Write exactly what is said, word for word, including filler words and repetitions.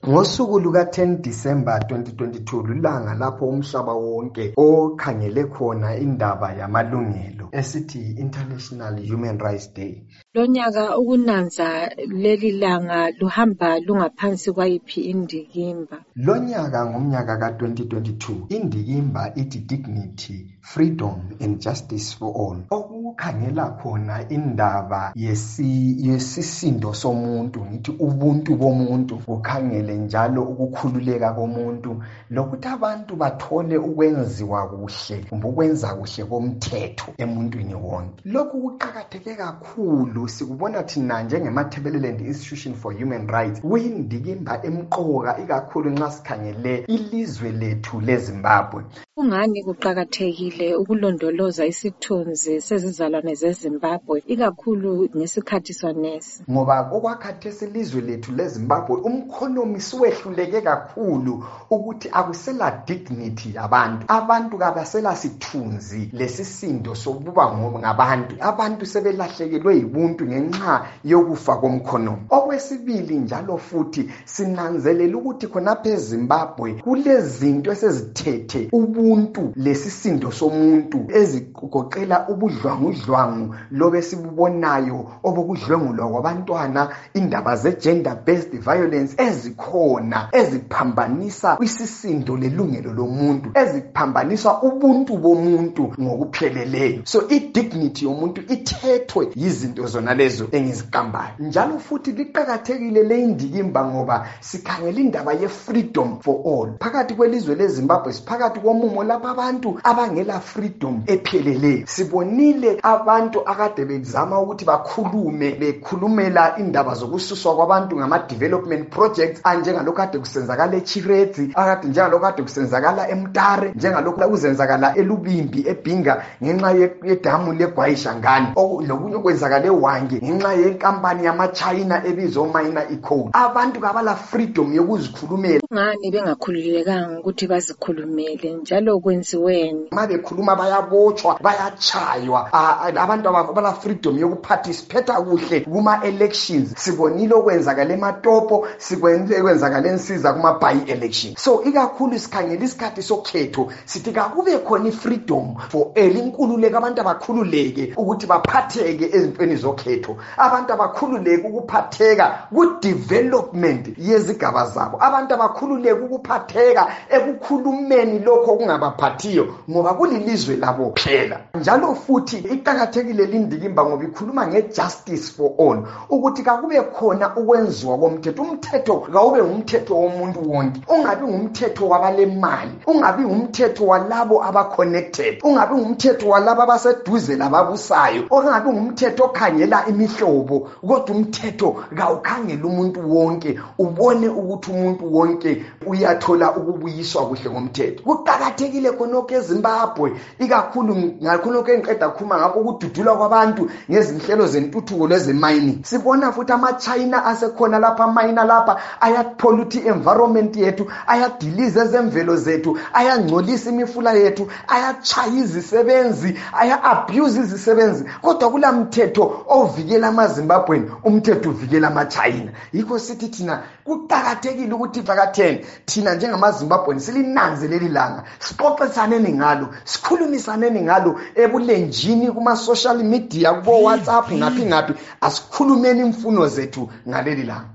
Ngosuku luka ten December twenty twenty-two lulanga lapho umhlaba wonke okhangele khona indaba yamalungelo esithi International Human Rights Day. Lonyaka ukunanza leli langa luhamba lungaphansi kwayiphi indikimba? Lonyaka ngomnyaka ka twenty twenty-two indikimba ithi dignity, freedom and justice for all. Okukhangela khona indaba yesi yesisindo somuntu, ngithi ubuntu bomuntu, ukhangele njalo ukukhululeka komuntu lokuthi abantu bathole ukwenziwa kuhle kumbe ukwenza kuhle komthetho emuntwini wonke. Lokhu kuqakatheke kakhulu, sikubona thina njengemathebeleland Institution for Human Rights kuyindikimba emqoka ikakhulu nxa sikhangele ilizwe lethu leZimbabwe. Kungani kuqakathekile ukulondoloza isithunzi sezizalwane zeZimbabwe ikakhulu ngesikhathi sonesi? Ngoba okwakhathesi ilizwe lethu leZimbabwe umkhonomi siwehluleke kakhulu ukuthi akusela dignity yabantu. Abantu kabasela sithunzi lesisindo sokuba ngabantu. Abantu sebelahlekelwe yibuntu ngenxa yokufa komkhonomi. Okwesibili njalo futhi sinanzelela ukuthi khonapha eZimbabwe kulezinto esezithethe ubuntu lesisindo somuntu ezigoqela ubudlwangudlwangu lobe sibubonayo obukudlwengulwa kwabantwana, indaba ze gender based violence ezikhona eziphambanisa isisindo lelungelo lomuntu, eziphambanisa ubuntu bomuntu ngokupheleleyo. So i-dignity yomuntu ithethwe yizinto zona lezo engiziqambayo. Njalo futhi liqakathekile le indikimba ngoba sikhangela indaba ye-freedom for all. Phakathi kwelizwe leZimbabwe siphakathi komumo lapha abantu abangela freedom epheleleyo. Sibonile abantu akade bezama ukuthi bakhulume bekhulumela indaba zokususwa kwabantu ngama development projects anjengalokho kade kusenzakala eChiredzi, akade njengalokho kade kusenzakala eMtare, njengalokho kuzenzakala eLubimbi eBhinga ngenxa yedamu leGwayishangani, lokunye okwenzakala eWange ngenxa yenkampani yamaChina ebizwa Miner Eco. Abantu kabala freedom yokuzikhulumela. Ngani bengakhululekanga ukuthi bazikhulumele njalo kwenziweni? Ma bekhuluma bayabotshwa, bayachaywa. Abantu abala freedom yokuparticipate kuhle kuma elections. Sibonile okwenzakala eMatopo, sikwenze kwenzakala ensiza kuma by election. So ikakhulu sikhangela isikhathi sokhetho sithi akube khona freedom for all, inkululeko, abantu abakhululeke ukuthi baphatheke ezintweni zokhetho, abantu abakhululeke ukuphatheka ku development yezigaba zabo, abantu abakhululeke ukuphatheka ekukhulumeni lokho okungabaphathiyo ngoba kulilizwe labo phela. Njalo futhi iqakathekile lindikimba ngoba ikhuluma ngejustice for all, ukuthi akube khona ukwenziwa komthetho. Umthetho kawube ngumthetho womuntu wonke, ungabi ngumthetho wabalemali, ungabi ngumthetho walabo abaconnected, ungabi ngumthetho walabo abaseduze lababusayo, ungabi ngumthetho okhangela imihlobo, kodwa umthetho kawukhangela umuntu wonke, ubone ukuthi umuntu wonke uyathola ukubuyiswa kuhle ngomthetho. Kuqakathekile khonokho eZimbabwe ikakhulu ngakhonokho engiqeda khuma ngakho ukududula kwabantu ngezinhlelo zentuthuko lezemining. Sibona futhi amaChina asekhona lapha miner lapha ayapollute environment yethu, ayadiliza ezemvelo zethu, ayangcolisa imifula yethu, ayachaya izisebenzi, aya abuse izisebenzi. Kodwa kula mthetho ovikela amaZimbabweni, umthetho uvikela amaChina. Yikho sithi thina kuqakathekile ukuthi phakatheni thina njengamaZimbabweni silinanzeleli langa, sixoxisane ngalo, sikhulumisane ngalo ebulenjini kuma social media, kubo WhatsApp ngaphi ngaphi, asikhulumeni imfuno zethu ngaleli langa.